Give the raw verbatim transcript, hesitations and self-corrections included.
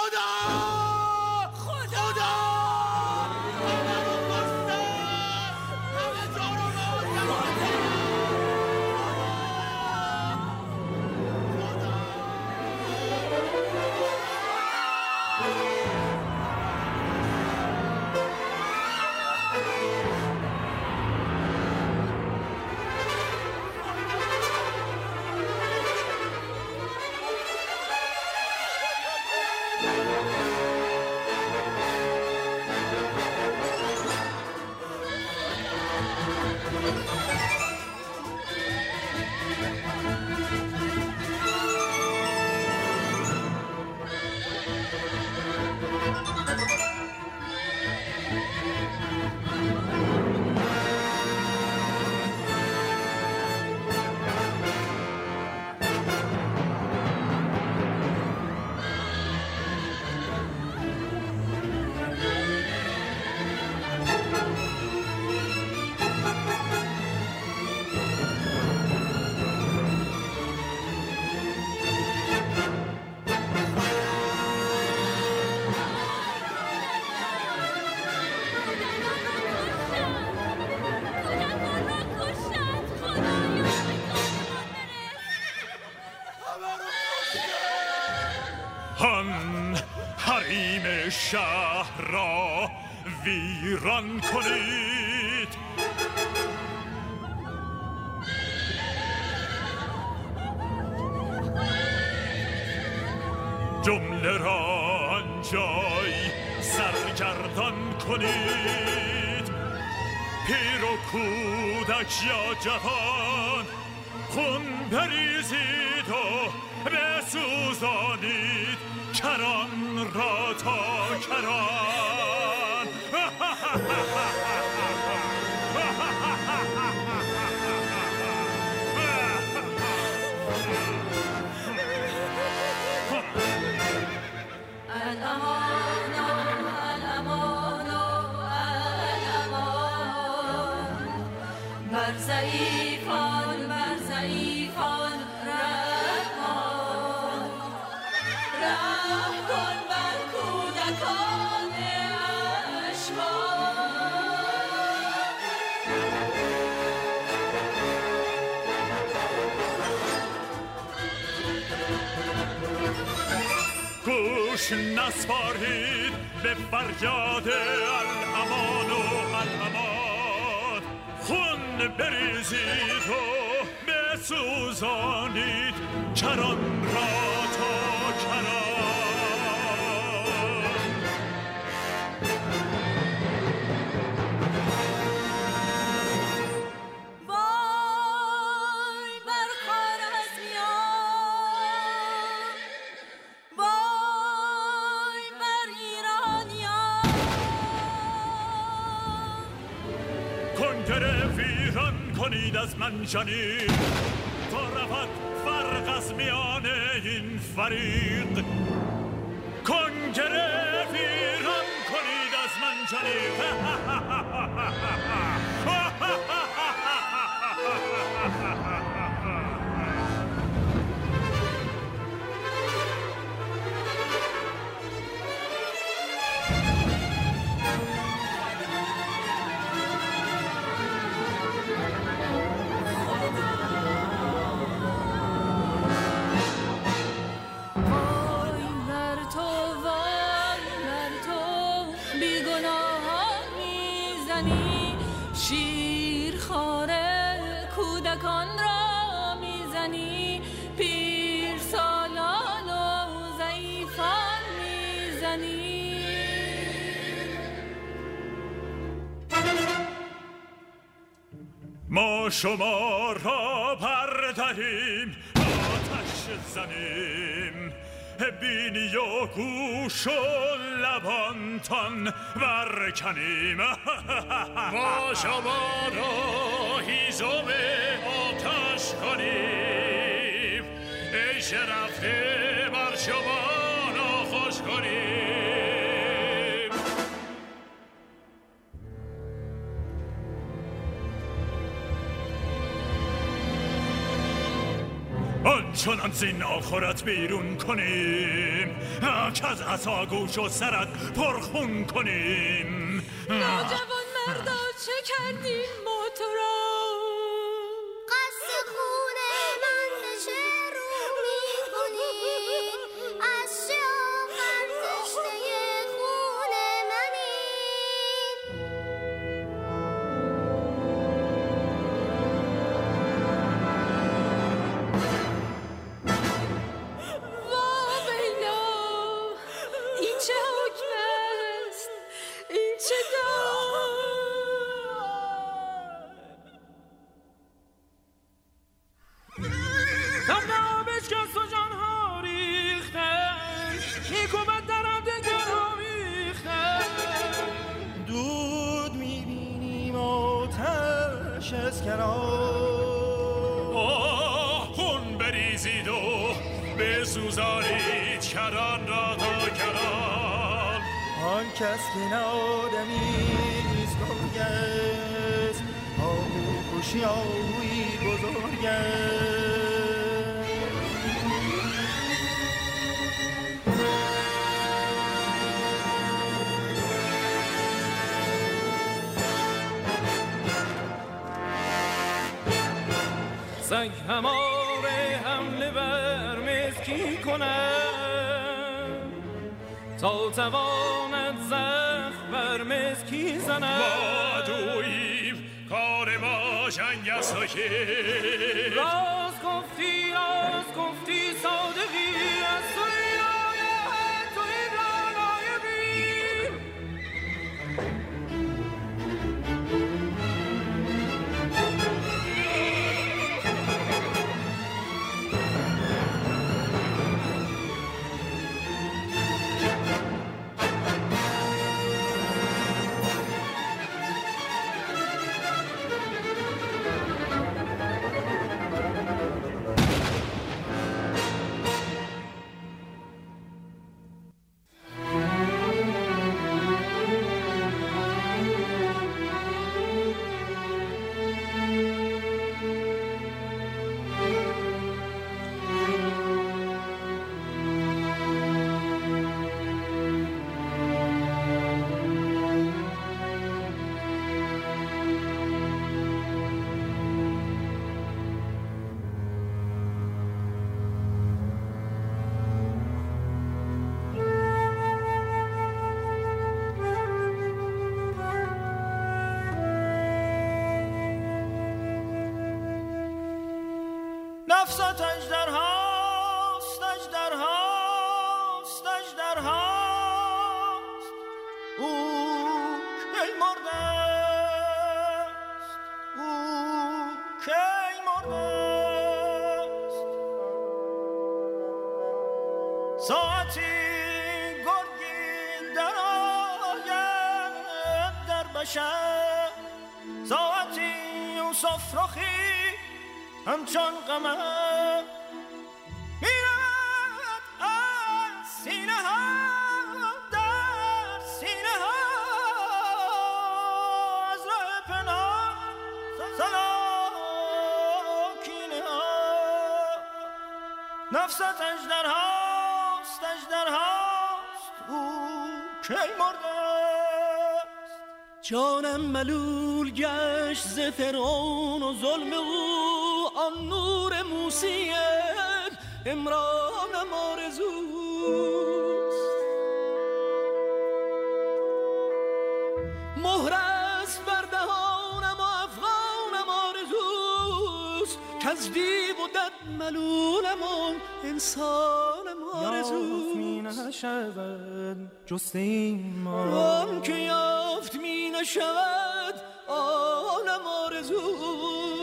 هان حریم شهر را ویران کنید، جمله را آنجای سرگردان کنید، پیر و کودک یا جوان خون بریزید و بسوزانید کران را تا کران. الامان الامان الامان بر ضعیفان بر ضعیفان رحمان، رحم کن بر کودکان گوش نسپارید به فریاد الامان و الامان، خون بریزید و بسوزانید کران را تا کران. کنید از منشنید تا رود فرق از میان این فریق، کنگره ویران کنید از منشنید. کودکان را میزنی، پیر سالان و ضعیفان میزنی. ما شما را برداریم آتش زنیم، بینی و گوش و لبانتان برکنیم. ما شما را هیزم آتش کنیم، عیش رفته بر شما ناخوش کنیم. آنچنان زین آخرت بیرون کنیم که از عصا گوش و سرت پرخون کنیم. ناجوان مردا چه کردیم ما تو را؟ قصد خون من بشه رو میکنیم، از چه آخر تشنه خون منیم. وا ویلا، این چه حکم است؟ این چه داد؟ تبل آبش کس و جانها ریختن، نیکو بد درم دگر آمیختن. دود میبینیم آتش از کنار، آه خون بریزید و بسوزانید کران را تا کران. آن کس که نه آدمیست گرگ است، آهو کشی آهوی بزرگ است. سنگ هماره حمله بر مسکی کنن، تا تواند زخم بر مسکی زنن. ما دوییم کار ما جنگ است و که راست گفتی راست گفتی صادقی، از توی آیه توی رانای بیر. نفست اژدرهاست، اژدرهاست، اژدرهاست، او کی مرده است، او کی مرده است. ساعتی گرگی در آید در بشر، ساعتی یوسف رخی همچون قمر میرد از سینه ها در سینه ها، از راه پناه سلاکینه ها. نفست اژدرهاست، اژدرهاست، او کی مرده است. جانم ملول گشت ز فرعون و ظلم او، آن نور موسی عمرانم آرزوست. مهر است بر دهانم و افغانم آرزوست، که از دیو و دد ملولم و انسانم آرزوست. یافت می نشود جست این ما، آن که یافت می نشود آنم آرزوست.